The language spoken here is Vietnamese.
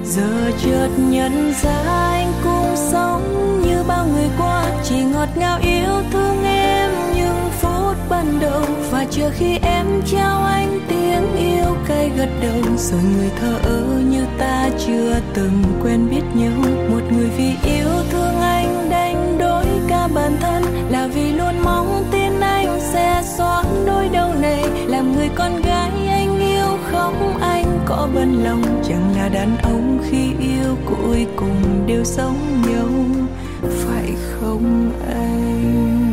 Giờ chợt nhận ra anh cũng sống như bao người qua, chỉ ngọt ngào yêu thương em những phút ban đầu. Và chờ khi em trao anh tiếng yêu cay gật đầu, rồi người thờ ơ như ta chưa từng quen biết nhau. Một người vì yêu thương anh đánh đổi cả bản thân, là vì luôn mong tin anh sẽ xóa nỗi đau này. Làm người con gái anh yêu không anh có bận lòng, chẳng là đàn ông khi yêu cuối cùng đều giống nhau, phải không anh?